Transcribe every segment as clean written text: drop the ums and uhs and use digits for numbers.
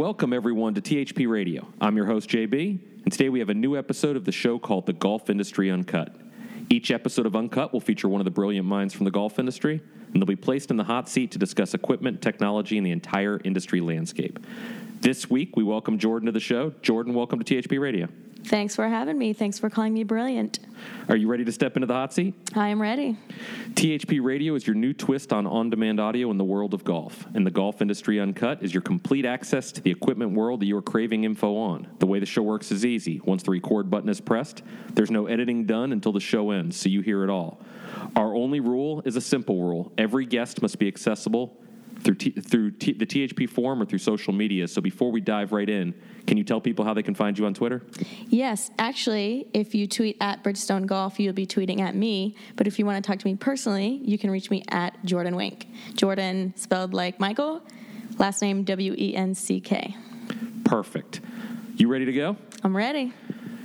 Welcome, everyone, to THP Radio. I'm your host, JB, and today we have a new episode of the show called The Golf Industry Uncut. Each episode of Uncut will feature one of the brilliant minds from the golf industry, and they'll be placed in the hot seat to discuss equipment, technology, and the entire industry landscape. This week, we welcome Jordan to the show. Jordan, welcome to THP Radio. Thanks for having me. Thanks for calling me brilliant. Are you ready to step into the hot seat? I am ready. THP Radio is your new twist on on-demand audio in the world of golf. And the Golf Industry Uncut is your complete access to the equipment world that you are craving info on. The way the show works is easy. Once the record button is pressed, there's no editing done until the show ends, so you hear it all. Our only rule is a simple rule. Every guest must be accessible through the THP forum or through social media. So before we dive right in, can you tell people how they can find you on Twitter? Yes, actually, if you tweet at Bridgestone Golf, you'll be tweeting at me. But if you want to talk to me personally, you can reach me at Jordan Wink. Jordan spelled like Michael, last name W-E-N-C-K. Perfect. You ready to go? I'm ready.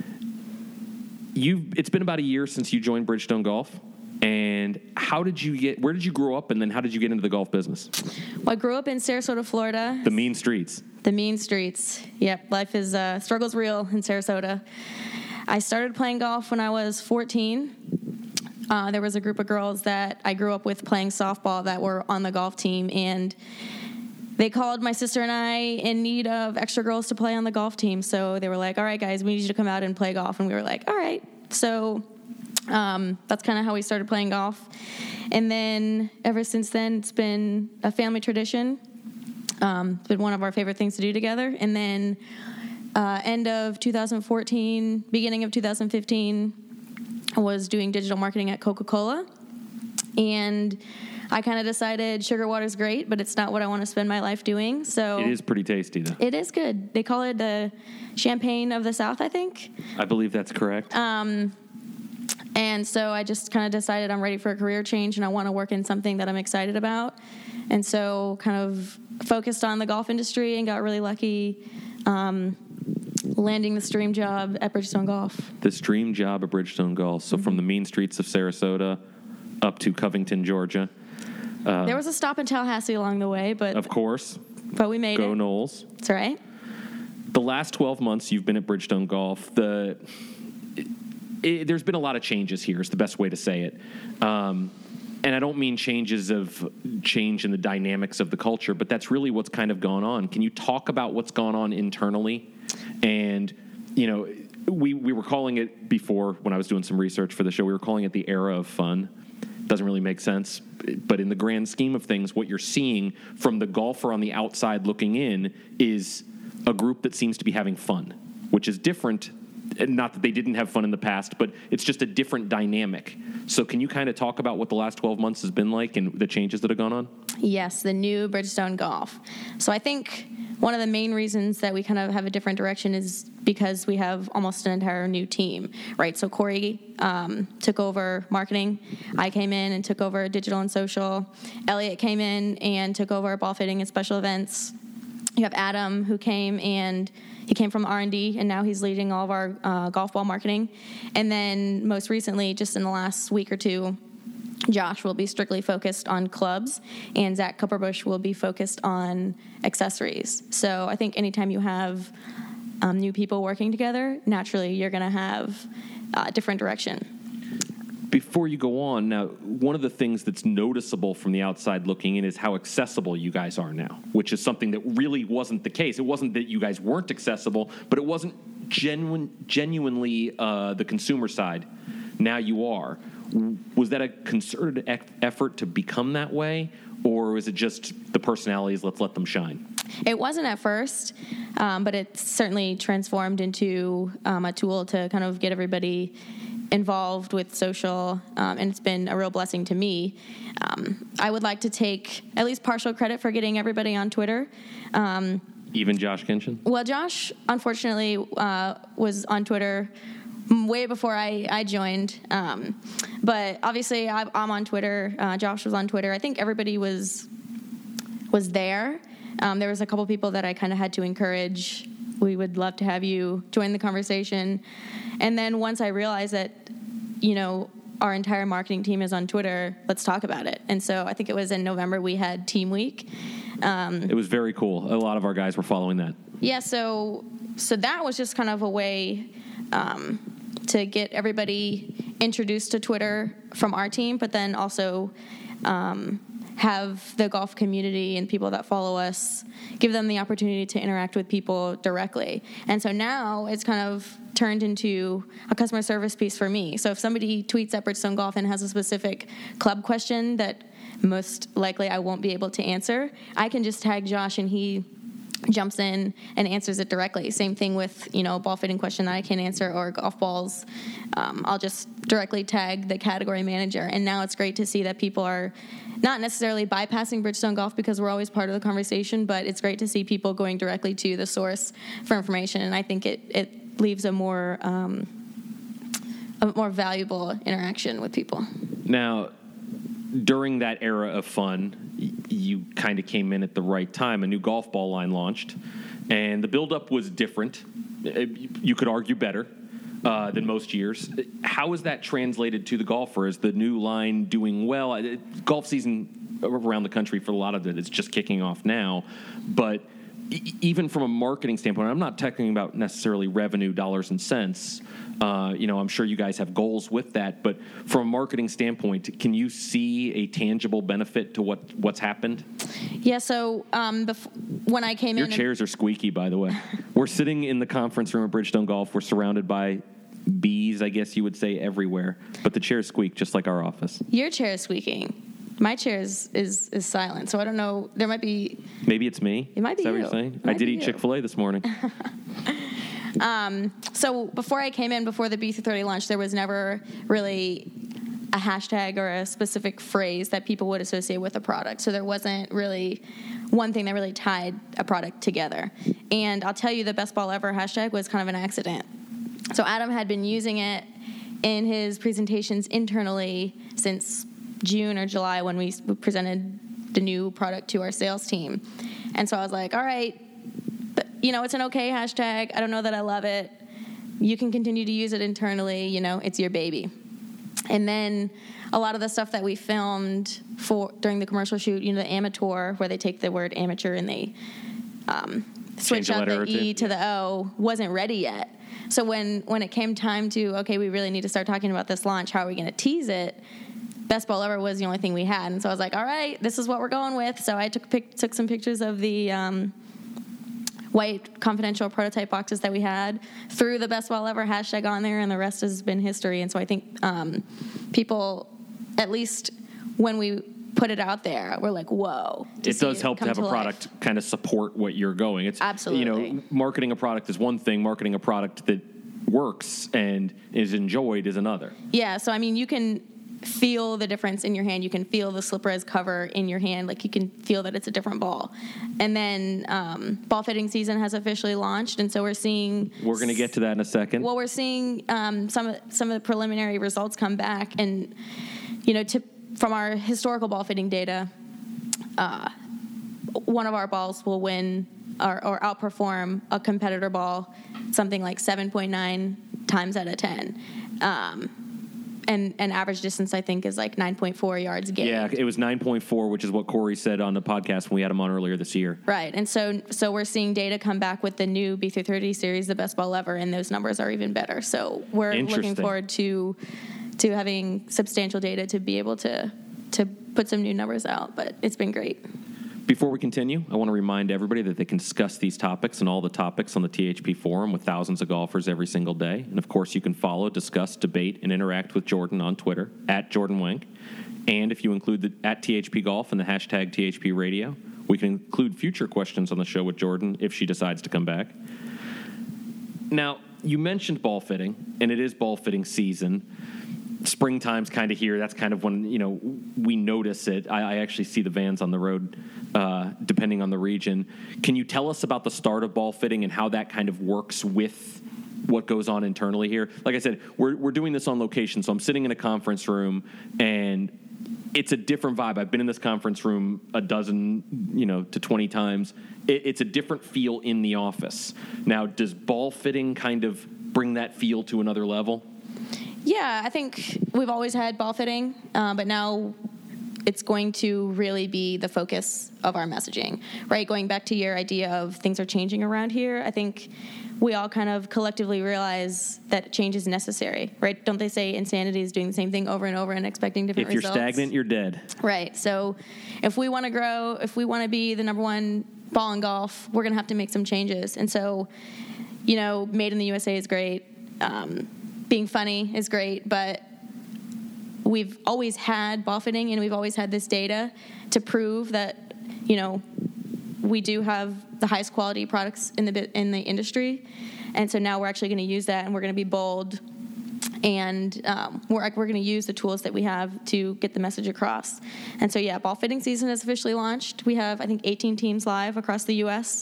It's been about a year since you joined Bridgestone Golf. And where did you grow up, and then how did you get into the golf business? Well, I grew up in Sarasota, Florida. The mean streets. The mean streets. Yep, life is, struggle's real in Sarasota. I started playing golf when I was 14. There was a group of girls that I grew up with playing softball that were on the golf team, and they called my sister and I in need of extra girls to play on the golf team. So they were like, all right, guys, we need you to come out and play golf. And we were like, all right. So that's kind of how we started playing golf. And then ever since then, it's been a family tradition. It's been one of our favorite things to do together. And then end of 2014, beginning of 2015, I was doing digital marketing at Coca-Cola. And I kind of decided sugar water's great, but it's not what I want to spend my life doing. So it is pretty tasty, though. It is good. They call it the champagne of the South, I think. I believe that's correct. And so I just kind of decided I'm ready for a career change and I want to work in something that I'm excited about. And so kind of focused on the golf industry and got really lucky landing this dream job at Bridgestone Golf. This dream job at Bridgestone Golf. So from the mean streets of Sarasota up to Covington, Georgia. There was a stop in Tallahassee along the way, but of course. But we made it. Go Knowles. That's right. The last 12 months you've been at Bridgestone Golf, there's been a lot of changes here, is the best way to say it. And I don't mean change in the dynamics of the culture, but that's really what's kind of gone on. Can you talk about what's gone on internally? And, we were calling it before, when I was doing some research for the show, we were calling it the era of fun. Doesn't really make sense. But in the grand scheme of things, what you're seeing from the golfer on the outside looking in is a group that seems to be having fun, which is different. Not that they didn't have fun in the past, but it's just a different dynamic. So can you kind of talk about what the last 12 months has been like and the changes that have gone on? Yes, the new Bridgestone Golf. So I think one of the main reasons that we kind of have a different direction is because we have almost an entire new team, right? So Corey took over marketing. I came in and took over digital and social. Elliot came in and took over ball fitting and special events. You have Adam, who came from R&D, and now he's leading all of our golf ball marketing. And then most recently, just in the last week or two, Josh will be strictly focused on clubs, and Zach Kupperbush will be focused on accessories. So I think anytime you have new people working together, naturally you're going to have a different direction. Before you go on, now, one of the things that's noticeable from the outside looking in is how accessible you guys are now, which is something that really wasn't the case. It wasn't that you guys weren't accessible, but it wasn't genuinely the consumer side. Now you are. Was that a concerted effort to become that way, or was it just the personalities, let's let them shine? It wasn't at first, but it certainly transformed into a tool to kind of get everybody involved with social, and it's been a real blessing to me. I would like to take at least partial credit for getting everybody on Twitter. Even Josh Kinchin? Well, Josh, unfortunately, was on Twitter way before I joined. But obviously, I'm on Twitter. Josh was on Twitter. I think everybody was there. There was a couple people that I kind of had to encourage. We would love to have you join the conversation. And then once I realized that, our entire marketing team is on Twitter, let's talk about it. And so I think it was in November we had Team Week. It was very cool. A lot of our guys were following that. Yeah, so that was just kind of a way to get everybody introduced to Twitter from our team, but then also have the golf community and people that follow us, give them the opportunity to interact with people directly. And so now it's kind of turned into a customer service piece for me. So if somebody tweets at Bridgestone Golf and has a specific club question that most likely I won't be able to answer, I can just tag Josh and he jumps in and answers it directly. Same thing with, a ball fitting question that I can't answer or golf balls. I'll just directly tag the category manager. And now it's great to see that people are not necessarily bypassing Bridgestone Golf because we're always part of the conversation, but it's great to see people going directly to the source for information. And I think it leaves a more valuable interaction with people. Now, during that era of fun, you kind of came in at the right time. A new golf ball line launched, and the buildup was different. You could argue better than most years. How is that translated to the golfer? Is the new line doing well? Golf season around the country, for a lot of it, is just kicking off now. But even from a marketing standpoint, I'm not talking about necessarily revenue, dollars and cents. I'm sure you guys have goals with that, but from a marketing standpoint, can you see a tangible benefit to what's happened? Yeah, so when I came in... Your chairs are squeaky, by the way. We're sitting in the conference room at Bridgestone Golf. We're surrounded by bees, I guess you would say, everywhere, but the chairs squeak just like our office. Your chair is squeaking. My chair is silent, so I don't know. There might be... Maybe it's me. It might be Is that you. what you're saying? I did eat Chick-fil-A this morning. So before I came in, before the B330 launch, there was never really a hashtag or a specific phrase that people would associate with a product. So there wasn't really one thing that really tied a product together. And I'll tell you, the best ball ever hashtag was kind of an accident. So Adam had been using it in his presentations internally since June or July when we presented the new product to our sales team. And so I was like, all right, it's an okay hashtag. I don't know that I love it. You can continue to use it internally. It's your baby. And then a lot of the stuff that we filmed during the commercial shoot, the amateur, where they take the word amateur and they switch out the E to the O, wasn't ready yet. So when it came time to, okay, we really need to start talking about this launch, how are we going to tease it? Best ball ever was the only thing we had. And so I was like, all right, this is what we're going with. So I took some pictures of the white confidential prototype boxes that we had, threw the best ball ever hashtag on there, and the rest has been history. And so I think people, at least when we put it out there, we're like, whoa. It does help to have a product kind of support what you're going. It's absolutely. Marketing a product is one thing. Marketing a product that works and is enjoyed is another. Yeah, so you can feel the difference in your hand. You can feel the slip res cover in your hand. Like, you can feel that it's a different ball. And then ball fitting season has officially launched, and so we're going to get to that in a second. Well, we're seeing some of the preliminary results come back, and from our historical ball fitting data, one of our balls will win or outperform a competitor ball something like 7.9 times out of 10. And average distance, I think, is like 9.4 yards gained. Yeah, it was 9.4, which is what Corey said on the podcast when we had him on earlier this year. Right, and so we're seeing data come back with the new B330 series, the best ball ever, and those numbers are even better. So we're looking forward to having substantial data to be able to put some new numbers out, but it's been great. Before we continue, I want to remind everybody that they can discuss these topics and all the topics on the THP forum with thousands of golfers every single day. And, of course, you can follow, discuss, debate, and interact with Jordan on Twitter, @JordanWenk. And if you include the @THP Golf and the hashtag THP Radio, we can include future questions on the show with Jordan if she decides to come back. Now, you mentioned ball fitting, and it is ball fitting season. Springtime's kind of here. That's kind of when, we notice it. I actually see the vans on the road, depending on the region. Can you tell us about the start of ball fitting and how that kind of works with what goes on internally here? Like I said, we're doing this on location, so I'm sitting in a conference room, and it's a different vibe. I've been in this conference room a dozen, to 20 times. It's a different feel in the office. Now, does ball fitting kind of bring that feel to another level? Yeah, I think we've always had ball fitting, but now it's going to really be the focus of our messaging, right? Going back to your idea of things are changing around here, I think we all kind of collectively realize that change is necessary, right? Don't they say insanity is doing the same thing over and over and expecting different results? If you're stagnant, you're dead. Right. So if we want to grow, if we want to be the number one ball in golf, we're going to have to make some changes. And so, made in the USA is great. Being funny is great, but we've always had ball fitting, and we've always had this data to prove that, we do have the highest quality products in the industry. And so now we're actually going to use that, and we're going to be bold, and we're going to use the tools that we have to get the message across. And so, ball fitting season has officially launched. We have, I think, 18 teams live across the U.S.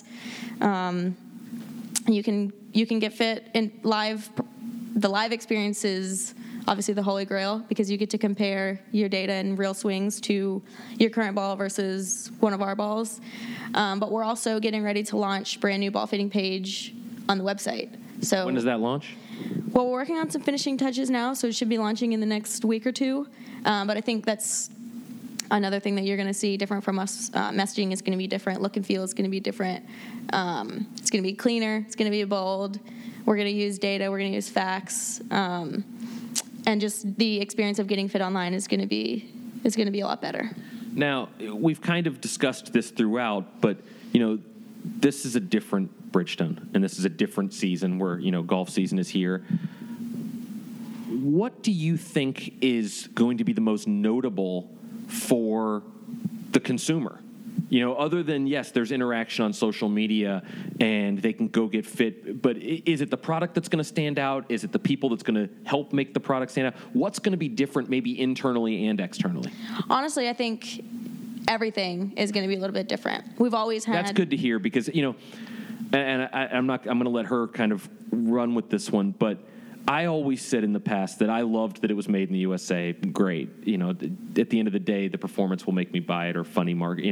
You can get fit in live. The live experience is obviously the holy grail, because you get to compare your data and real swings to your current ball versus one of our balls. But we're also getting ready to launch brand new ball fitting page on the website. So when does that launch? Well, we're working on some finishing touches now, so it should be launching in the next week or two. But I think that's another thing that you're going to see different from us. Messaging is going to be different. Look and feel is going to be different. It's going to be cleaner. It's going to be bold. We're going to use data. We're going to use facts. And just the experience of getting fit online is going to be a lot better. Now, we've kind of discussed this throughout, but, this is a different Bridgestone, and this is a different season where, golf season is here. What do you think is going to be the most notable for the consumer? Other than, yes, there's interaction on social media and they can go get fit, but is it the product that's going to stand out? Is it the people that's going to help make the product stand out? What's going to be different maybe internally and externally? Honestly, I think everything is going to be a little bit different. We've always had... That's good to hear, because, and I'm going to let her kind of run with this one, but I always said in the past that I loved that it was made in the USA. Great. At the end of the day, the performance will make me buy it, or funny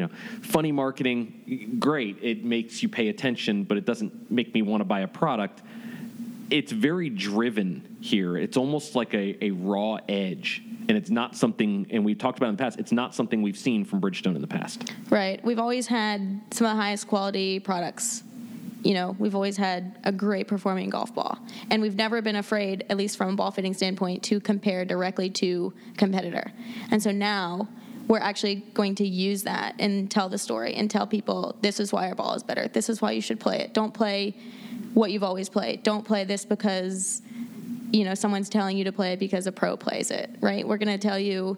marketing, great. It makes you pay attention, but it doesn't make me want to buy a product. It's very driven here. It's almost like a raw edge. And it's not something, and we've talked about in the past, it's not something we've seen from Bridgestone in the past. Right. We've always had some of the highest quality products. We've always had a great performing golf ball. And we've never been afraid, at least from a ball fitting standpoint, to compare directly to competitor. And so now we're actually going to use that and tell the story and tell people, this is why our ball is better. This is why you should play it. Don't play what you've always played. Don't play this because, someone's telling you to play it because a pro plays it, right? We're going to tell you,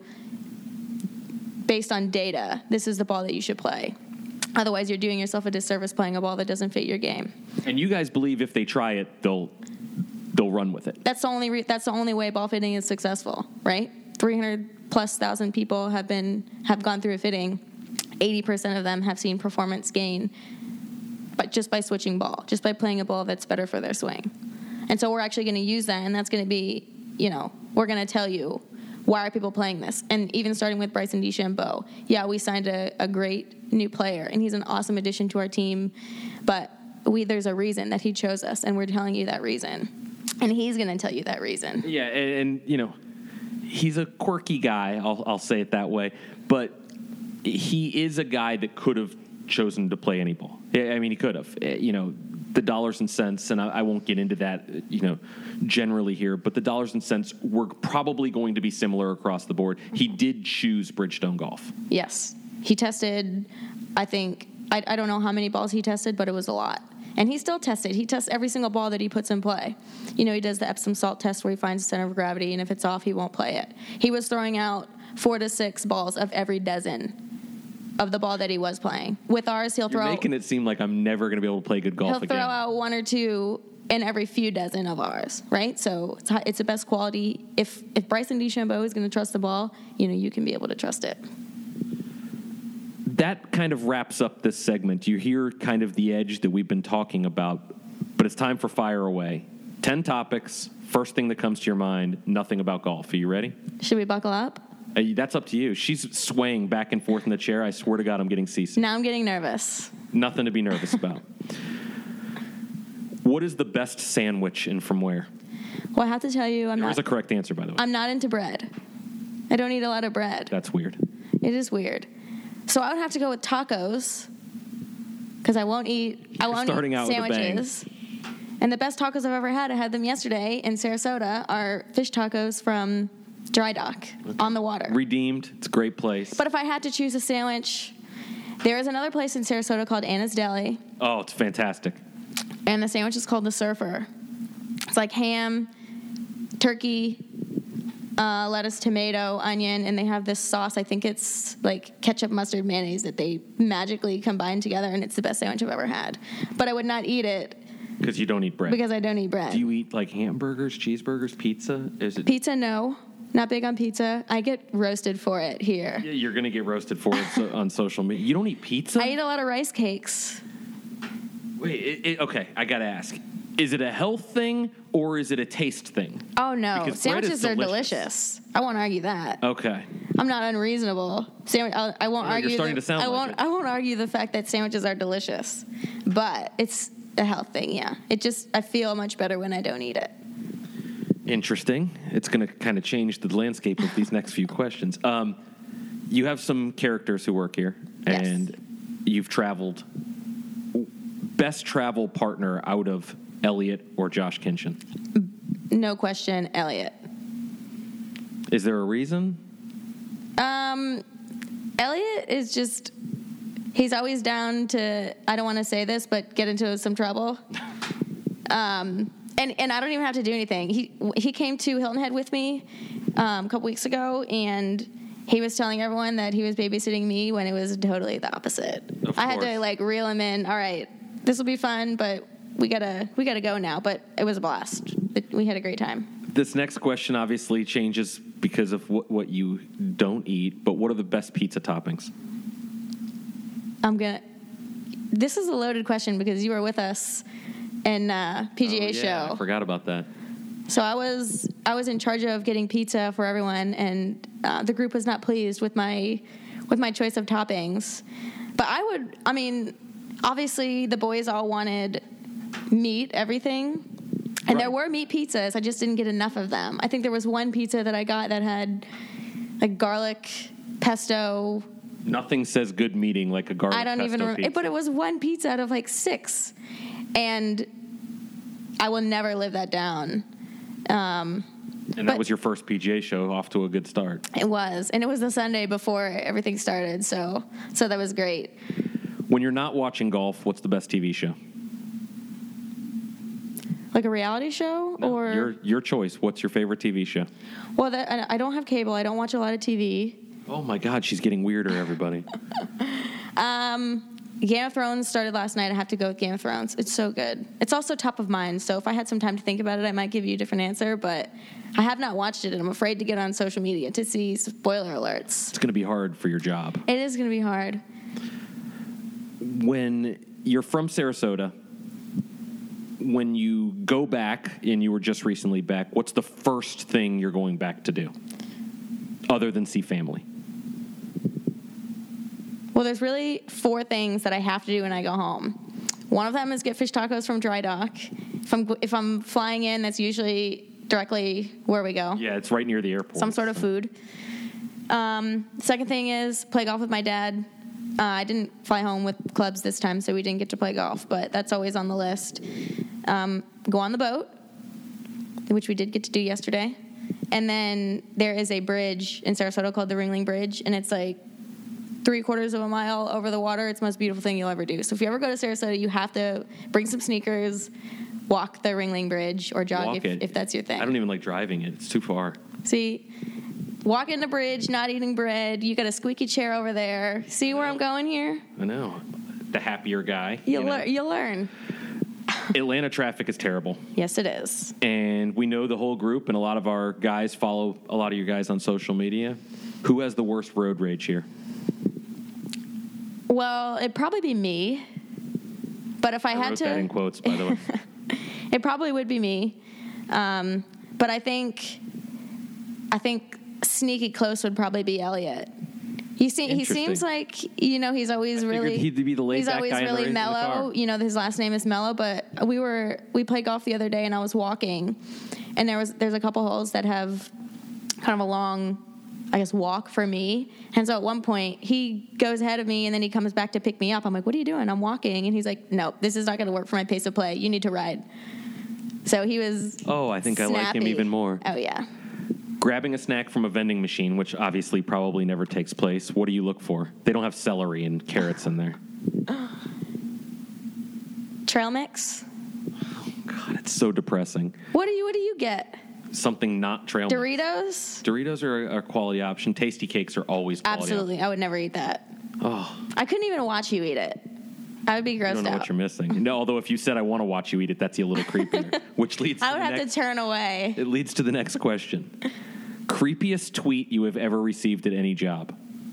based on data, this is the ball that you should play. Otherwise, you're doing yourself a disservice playing a ball that doesn't fit your game. And you guys believe if they try it, they'll run with it. That's the only way ball fitting is successful, right? 300,000+ people have gone through a fitting. 80% of them have seen performance gain, but just by switching ball, just by playing a ball that's better for their swing. And so we're actually going to use that, and that's going to be, we're going to tell you, why are people playing this? And even starting with Bryson DeChambeau, we signed a great new player, and he's an awesome addition to our team, but there's a reason that he chose us, and we're telling you that reason. And he's going to tell you that reason. Yeah, and he's a quirky guy, I'll say it that way, but he is a guy that could have chosen to play any ball. I mean, he could have. The dollars and cents, and I won't get into that, generally here, but the dollars and cents were probably going to be similar across the board. He did choose Bridgestone Golf. Yes. He tested, I think, I don't know how many balls he tested, but it was a lot. And he still tested. He tests every single ball that he puts in play. He does the Epsom salt test where he finds the center of gravity, and if it's off, he won't play it. He was throwing out 4 to 6 balls of every dozen of the ball that he was playing. With ours, he'll throw... You're making it seem like I'm never going to be able to play good golf again. He'll throw out 1 or 2 in every few dozen of ours, right? So it's the best quality. If Bryson DeChambeau is going to trust the ball, you can be able to trust it. That kind of wraps up this segment. You hear kind of the edge that we've been talking about, but it's time for Fire Away. 10 topics, first thing that comes to your mind, nothing about golf. Are you ready? Should we buckle up? That's up to you. She's swaying back and forth in the chair. I swear to God, I'm getting seasick. Now I'm getting nervous. Nothing to be nervous about. What is the best sandwich and from where? Well, I have to tell you, There was a correct answer, by the way. I'm not into bread. I don't eat a lot of bread. That's weird. It is weird. So I would have to go with tacos because I won't eat Starting out with a bang. sandwiches. And the best tacos I've ever had, I had them yesterday in Sarasota, are fish tacos from Dry Dock on the water. Redeemed. It's a great place. But if I had to choose a sandwich, there is another place in Sarasota called Anna's Deli. Oh, it's fantastic. And the sandwich is called the Surfer. It's like ham, turkey, lettuce, tomato, onion, and they have this sauce. I think it's like ketchup, mustard, mayonnaise that they magically combine together, and it's the best sandwich I've ever had. But I would not eat it Because you don't eat bread. because I don't eat bread. Do you eat like hamburgers, cheeseburgers, pizza? Is it Pizza, no. Not big on pizza. I get roasted for it here. Yeah, you're gonna get roasted for it on social media. You don't eat pizza? I eat a lot of rice cakes. Wait, okay, I gotta ask. Is it a health thing or is it a taste thing? Oh, no. Because bread is Sandwiches are delicious. I won't argue that. Okay. I'm not unreasonable. I won't argue. You're starting to sound like it. I won't argue the fact that sandwiches are delicious, but it's a health thing. Yeah, I feel much better when I don't eat it. Interesting. It's going to kind of change the landscape of these next few questions. You have some characters who work here, Yes. and you've traveled. Best travel partner out of Elliot or Josh Kinchin? No question, Elliot. Is there a reason? Elliot is just, he's always down to, I don't want to say this, but get into some trouble. And I don't even have to do anything. He came to Hilton Head with me a couple weeks ago, and he was telling everyone that he was babysitting me when it was totally the opposite. I had to like reel him in. All right, this will be fun, but we gotta go now. But it was a blast. We had a great time. This next question obviously changes because of what you don't eat, but what are the best pizza toppings? This is a loaded question because you were with us in PGA show. I forgot about that. So I was in charge of getting pizza for everyone, and the group was not pleased with my choice of toppings. But obviously the boys all wanted meat, everything. And Right. there were meat pizzas. I just didn't get enough of them. I think there was one pizza that I got that had like garlic pesto. Nothing says good meeting like a garlic I don't pesto even remember. pizza. But it was one pizza out of like 6. And I will never live that down. And that but- was your first PGA show, off to a good start. It was. And it was the Sunday before everything started. So that was great. When you're not watching golf, what's the best TV show? Like a reality show? Or your choice. What's your favorite TV show? Well, I don't have cable. I don't watch a lot of TV. Oh my God, she's getting weirder, everybody. Game of Thrones started last night. I have to go with Game of Thrones. It's so good. It's also top of mind. So if I had some time to think about it, I might give you a different answer. But I have not watched it, and I'm afraid to get on social media to see spoiler alerts. It's going to be hard for your job. It is going to be hard. When you're from Sarasota, when you go back, and you were just recently back, what's the first thing you're going back to do other than see family? Well, there's really 4 things that I have to do when I go home. One of them is get fish tacos from Dry Dock. If I'm flying in, that's usually directly where we go. Yeah, it's right near the airport. Some sort of food. Second thing is play golf with my dad. I didn't fly home with clubs this time, so we didn't get to play golf, but that's always on the list. Go on the boat, which we did get to do yesterday. And then there is a bridge in Sarasota called the Ringling Bridge, and it's like 3/4 of a mile over the water. It's the most beautiful thing you'll ever do. So if you ever go to Sarasota, you have to bring some sneakers, walk the Ringling Bridge, or jog if that's your thing. I don't even like driving it. It's too far. See, walking the bridge, not eating bread. You got a squeaky chair over there. See where I'm going here? I know. The happier guy. You'll learn. Atlanta traffic is terrible. Yes, it is. And we know the whole group, and a lot of our guys follow a lot of you guys on social media. Who has the worst road rage here? Well, it'd probably be me. But if I had wrote to, that in quotes, by the way. it probably would be me. But I think sneaky close would probably be Elliot. He seems like, he's always really he'd be the laid he's back always guy in the really mellow. car. His last name is Mellow, but we played golf the other day, and I was walking, and there's a couple holes that have kind of a long I guess, walk for me. And so at one point, he goes ahead of me, and then he comes back to pick me up. I'm like, what are you doing? I'm walking. And he's like, no, this is not going to work for my pace of play. You need to ride. So he was I think snappy. I like him even more. Oh, yeah. Grabbing a snack from a vending machine, which obviously probably never takes place, what do you look for? They don't have celery and carrots in there. Trail mix. God, it's so depressing. What do you get? Something not trail mix. Doritos? Doritos are a quality option. Tasty cakes are always quality. Absolutely. I would never eat that. Oh. I couldn't even watch you eat it. I would be grossed out. I don't know what you're missing. No, although if you said I want to watch you eat it, that's a little creepier. Which leads to I would have to turn away. It leads to the next question. Creepiest tweet you have ever received at any job?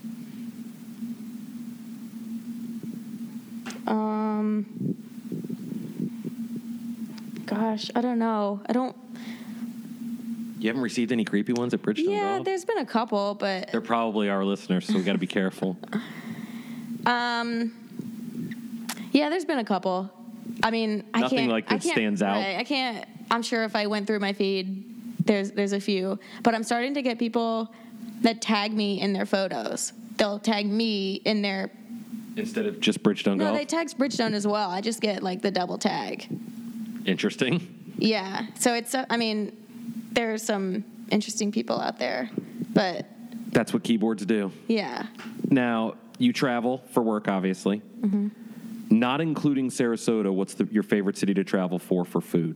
Gosh, I don't know. You haven't received any creepy ones at Bridgestone Yeah, Golf? there's been a couple, but They're probably our listeners, so we got to be careful. yeah, there's been a couple. I mean, Nothing like that stands out. Right, I can't. I'm sure if I went through my feed, there's a few, but I'm starting to get people that tag me in their photos. They'll tag me in their. Instead of just Bridgestone Golf? No, they tag Bridgestone as well. I just get like the double tag. Interesting. Yeah. So it's. I mean, there's some interesting people out there, but. That's what keyboards do. Yeah. Now, you travel for work, obviously. Mm-hmm. Not including Sarasota, what's your favorite city to travel for food?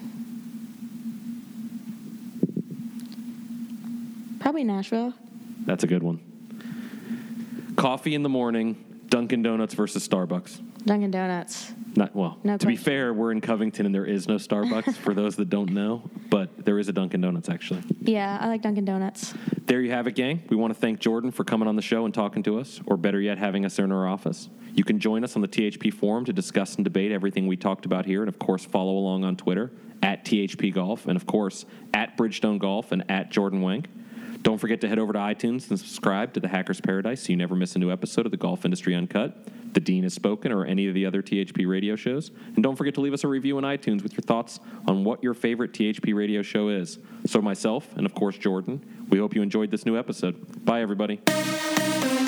Probably Nashville. That's a good one. Coffee in the morning, Dunkin' Donuts versus Starbucks. Dunkin' Donuts. No question. be fair, we're in Covington and there is no Starbucks for those that don't know, but there is a Dunkin' Donuts actually. Yeah, I like Dunkin' Donuts. There you have it, gang. We want to thank Jordan for coming on the show and talking to us, or better yet, having us in our office. You can join us on the THP forum to discuss and debate everything we talked about here, and of course, follow along on Twitter at THP Golf, and of course, at Bridgestone Golf and at Jordan Wenk. Don't forget to head over to iTunes and subscribe to the Hacker's Paradise so you never miss a new episode of the Golf Industry Uncut, The Dean Has Spoken, or any of the other THP radio shows. And don't forget to leave us a review on iTunes with your thoughts on what your favorite THP radio show is. So myself, and of course Jordan, we hope you enjoyed this new episode. Bye, everybody.